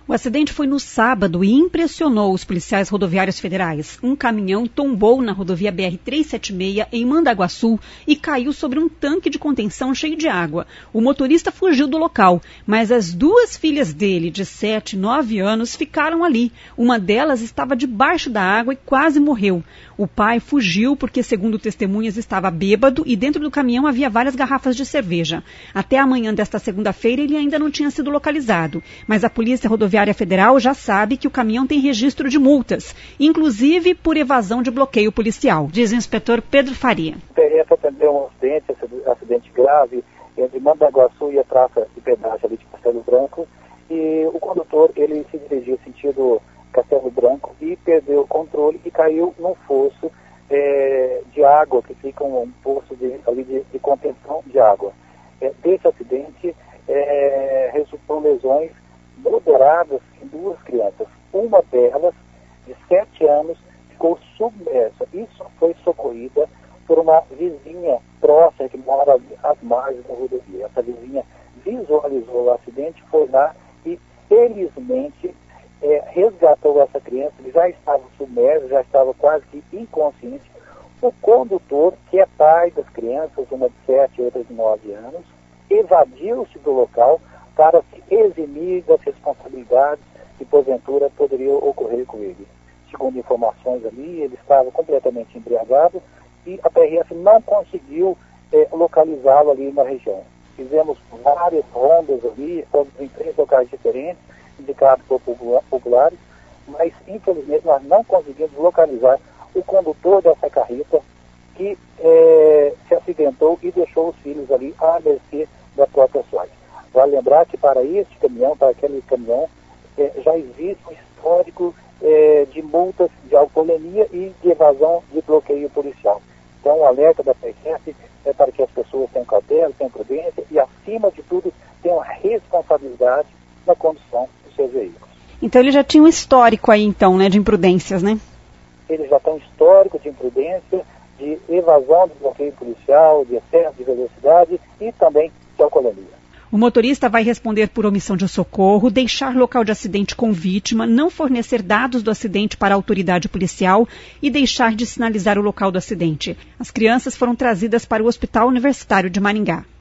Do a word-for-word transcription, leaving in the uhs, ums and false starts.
O acidente foi no sábado e impressionou os policiais rodoviários federais. Um caminhão tombou na rodovia B R trezentos e setenta e seis em Mandaguaçu e caiu sobre um tanque de contenção cheio de água. O motorista fugiu do local, mas as duas filhas dele, de sete e nove anos, ficaram ali. Uma delas estava debaixo da água e quase morreu. O pai fugiu porque, segundo testemunhas, estava bêbado e dentro do caminhão havia várias garrafas de cerveja. Até amanhã desta segunda-feira ele ainda não tinha sido localizado, mas a Polícia Rodoviária Federal já sabe que o caminhão tem registro de multas, inclusive por evasão de bloqueio policial, diz o inspetor Pedro Faria. O P R F atendeu um acidente, acidente grave, entre Mandaguaçu e a praça de pedágio ali de Castelo Branco, e o condutor, ele se dirigia sentido Castelo Branco e perdeu o controle e caiu num fosso é, de água, que fica um, um poço de, ali de, de contenção de água. É, desse acidente, é, resultou lesões moderadas em duas crianças. Uma delas, de sete anos, ficou submersa e só foi socorrida por uma vizinha próxima que mora às margens da rodovia. Essa vizinha visualizou o acidente, foi lá e, felizmente, é, resgatou essa criança, que já estava submersa, já estava quase que inconsciente. O condutor, que é pai das crianças, uma de sete e outra de nove anos, evadiu-se do local para se eximir das responsabilidades que, porventura, poderiam ocorrer com ele. Segundo informações ali, ele estava completamente embriagado e a P R F não conseguiu é, localizá-lo ali na região. Fizemos várias rondas ali, fomos em três locais diferentes, indicados por populares, mas, infelizmente, nós não conseguimos localizar o condutor dessa carreta que é, se acidentou e deixou os filhos ali à mercê da própria sorte. Vale lembrar que para este caminhão, para aquele caminhão, é, já existe um histórico é, de multas de alcoolemia e de evasão de bloqueio policial. Então, o alerta da P R F é para que as pessoas tenham cautela, tenham prudência e, acima de tudo, tenham responsabilidade na condução dos seus veículos. Então, ele já tinha um histórico aí, então, né, de imprudências, né? Ele já tem um histórico de imprudência, de evasão de bloqueio policial, de excesso de velocidade e também de alcoolemia. O motorista vai responder por omissão de socorro, deixar local de acidente com vítima, não fornecer dados do acidente para a autoridade policial e deixar de sinalizar o local do acidente. As crianças foram trazidas para o Hospital Universitário de Maringá.